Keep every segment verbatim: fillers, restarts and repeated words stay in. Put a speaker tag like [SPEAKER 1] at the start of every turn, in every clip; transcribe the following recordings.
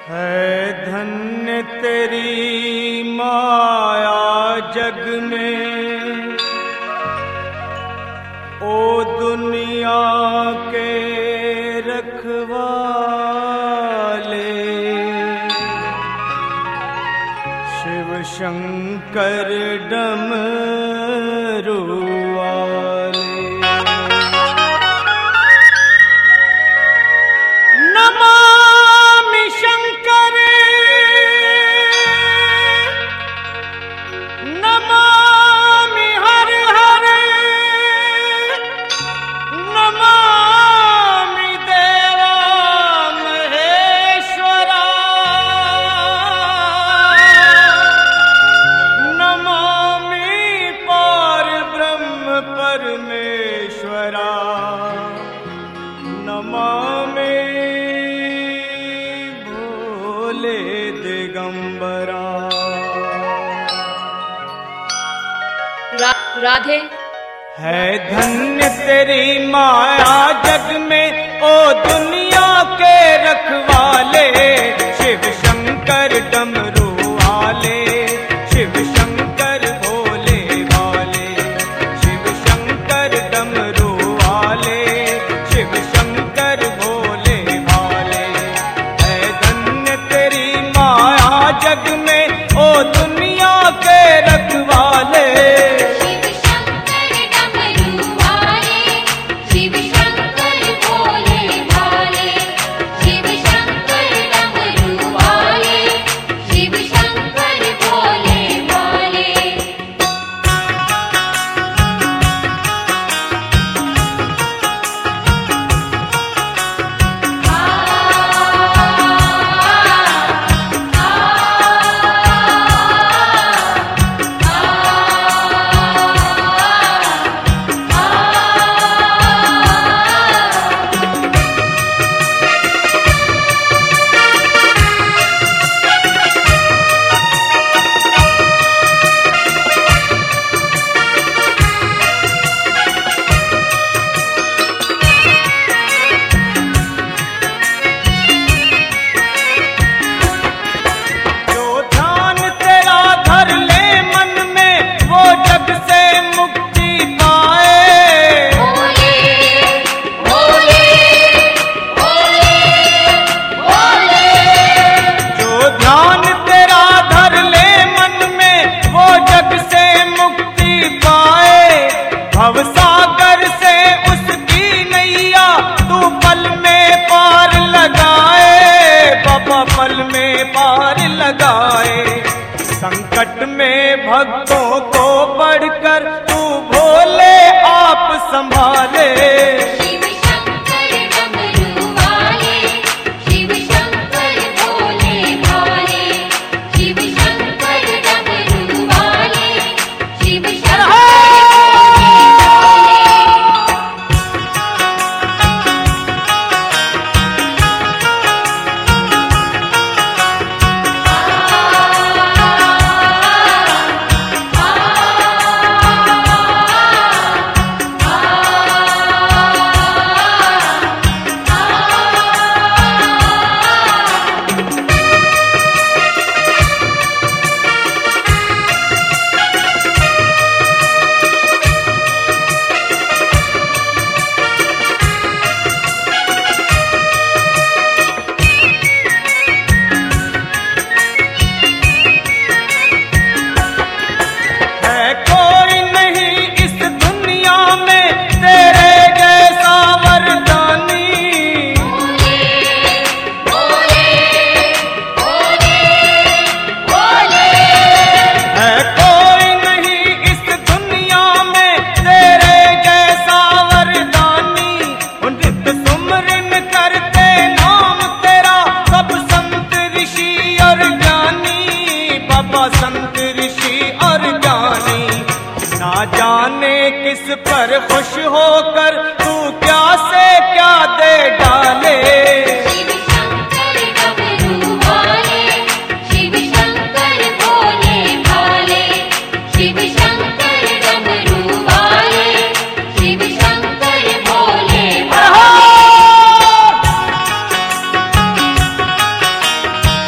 [SPEAKER 1] है धन्य तेरी माया जग में, ओ दुनिया के रखवाले। शिव शंकर डमरू वाले। नमामि शंकर नमामि हर हर नमामि देवा महेश्वरा। नमामि पार ब्रह्म परमेश्वरा। नमामि भोले दिगंबरा।
[SPEAKER 2] रा, राधे।
[SPEAKER 1] है धन्य तेरी माया जग में, ओ दुनिया के रखवाले। शिव शंकर डमरू वाले, शिव शंकर भोले वाले। शिव शंकर डमरू वाले, शिव शंकर भोले वाले। है धन्य तेरी माया जग में, ओ दुनिया के रखवाले। भवसागर से उसकी नैया तू पल में पार लगाए। बाबा पल में पार लगाए। संकट में भक्तों को बढ़कर तू भोले आप संभाले। संत ऋषि और ज्ञानी, ना जाने किस पर खुश होकर तू क्या से क्या दे डाले।
[SPEAKER 2] शिव शंकर डमरू वाले, शिव शंकर भोले भाले। शिव शंकर डमरू वाले, शिव शंकर भोले भाले।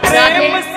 [SPEAKER 1] प्रेम